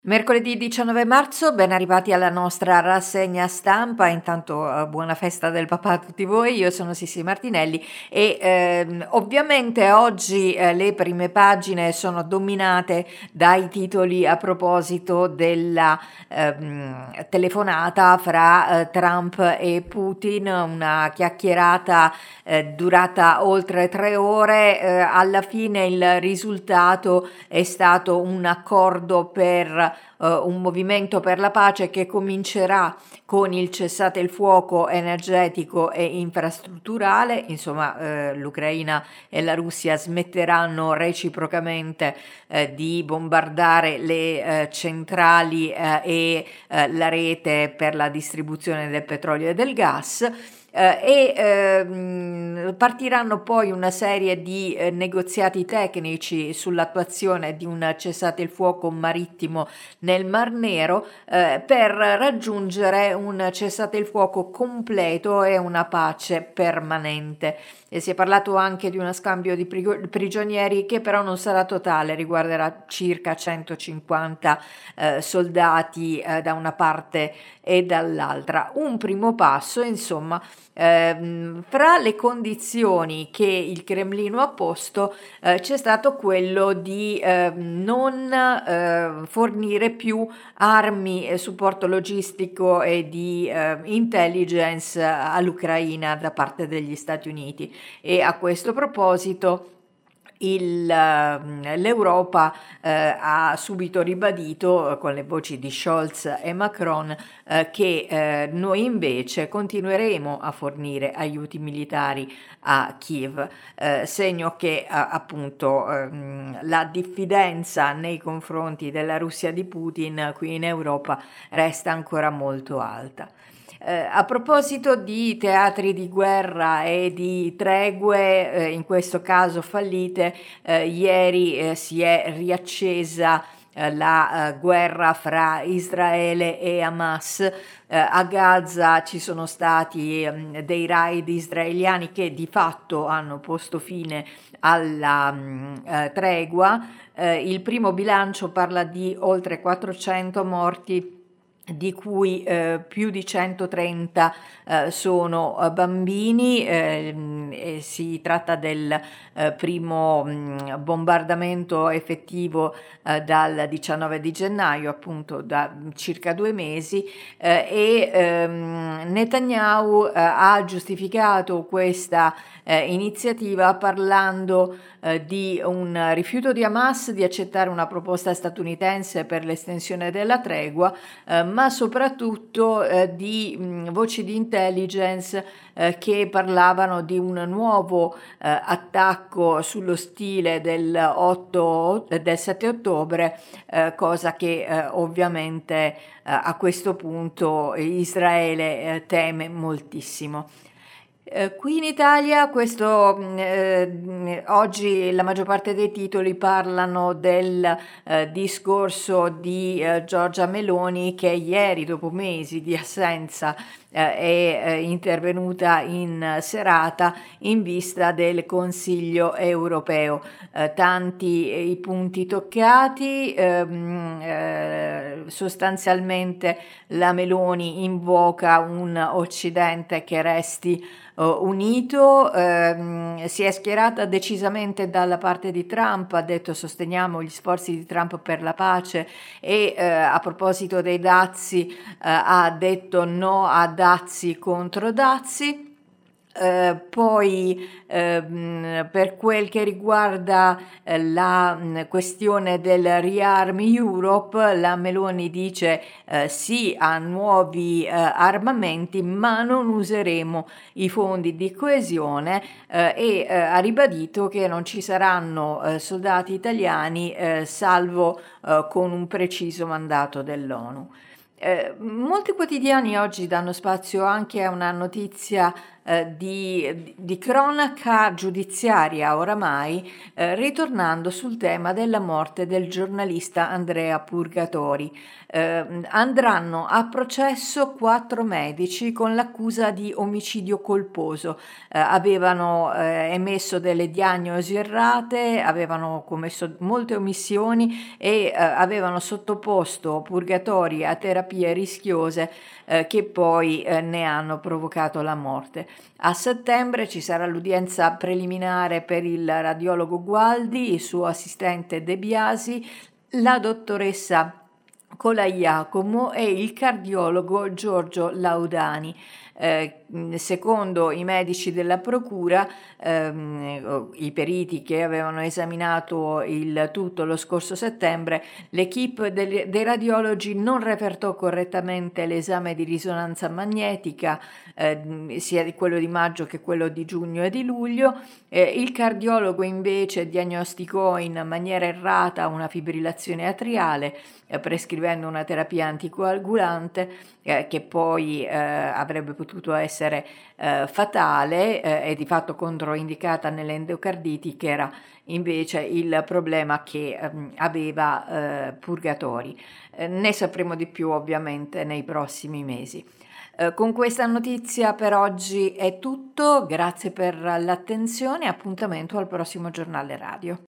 Mercoledì 19 marzo, ben arrivati alla nostra rassegna stampa. Intanto buona festa del papà a tutti voi, io sono Sissi Martinelli e ovviamente oggi le prime pagine sono dominate dai titoli a proposito della telefonata fra Trump e Putin, una chiacchierata durata oltre 3 ore. Alla fine il risultato è stato un accordo per un movimento per la pace che comincerà con il cessate il fuoco energetico e infrastrutturale. Insomma, l'Ucraina e la Russia smetteranno reciprocamente di bombardare le centrali e la rete per la distribuzione del petrolio e del gas. Partiranno poi una serie di negoziati tecnici sull'attuazione di un cessate il fuoco marittimo nel Mar Nero per raggiungere un cessate il fuoco completo e una pace permanente. E si è parlato anche di uno scambio di prigionieri che però non sarà totale, riguarderà circa 150 soldati da una parte e dall'altra. Un primo passo, insomma. Fra le condizioni che il Cremlino ha posto c'è stato quello di non fornire più armi e supporto logistico e di intelligence all'Ucraina da parte degli Stati Uniti, e a questo proposito l'Europa ha subito ribadito con le voci di Scholz e Macron che noi invece continueremo a fornire aiuti militari a Kiev, segno che appunto la diffidenza nei confronti della Russia di Putin qui in Europa resta ancora molto alta. A proposito di teatri di guerra e di tregue, in questo caso fallite, ieri si è riaccesa la guerra fra Israele e Hamas. A Gaza ci sono stati dei raid israeliani che di fatto hanno posto fine alla tregua. Il primo bilancio parla di oltre 400 morti, di cui più di 130 sono bambini. E si tratta del primo bombardamento effettivo dal 19 di gennaio, appunto da circa 2 mesi, Netanyahu ha giustificato questa iniziativa parlando di un rifiuto di Hamas di accettare una proposta statunitense per l'estensione della tregua, ma soprattutto di voci di intelligence che parlavano di un nuovo attacco sullo stile del 7 ottobre, cosa che ovviamente a questo punto Israele teme moltissimo. Qui in Italia oggi la maggior parte dei titoli parlano del discorso di Giorgia Meloni, che ieri, dopo mesi di assenza, è intervenuta in serata in vista del Consiglio europeo. Tanti i punti toccati. Sostanzialmente la Meloni invoca un Occidente che resti unito, si è schierata decisamente dalla parte di Trump, ha detto sosteniamo gli sforzi di Trump per la pace, e a proposito dei dazi ha detto no a dazi contro dazi. Poi per quel che riguarda la questione del Rearm Europe, la Meloni dice sì a nuovi armamenti, ma non useremo i fondi di coesione, e ha ribadito che non ci saranno soldati italiani salvo con un preciso mandato dell'ONU. Molti quotidiani oggi danno spazio anche a una notizia di cronaca giudiziaria oramai, ritornando sul tema della morte del giornalista Andrea Purgatori. Andranno a processo 4 medici con l'accusa di omicidio colposo. Avevano emesso delle diagnosi errate, avevano commesso molte omissioni e avevano sottoposto Purgatori a terapie rischiose che poi ne hanno provocato la morte. A settembre ci sarà l'udienza preliminare per il radiologo Gualdi, il suo assistente De Biasi, la dottoressa Colaiacomo e il cardiologo Giorgio Laudani. Secondo i medici della procura, i periti che avevano esaminato il tutto lo scorso settembre, l'equipe dei radiologi non repertò correttamente l'esame di risonanza magnetica, sia di quello di maggio che quello di giugno e di luglio. Il cardiologo invece diagnosticò in maniera errata una fibrillazione atriale, prescrivendo una terapia anticoagulante che poi avrebbe potuto essere fatale e di fatto controindicata nell'endocarditi, che era invece il problema che aveva Purgatori. Ne sapremo di più ovviamente nei prossimi mesi. Con questa notizia per oggi è tutto, grazie per l'attenzione, appuntamento al prossimo giornale radio.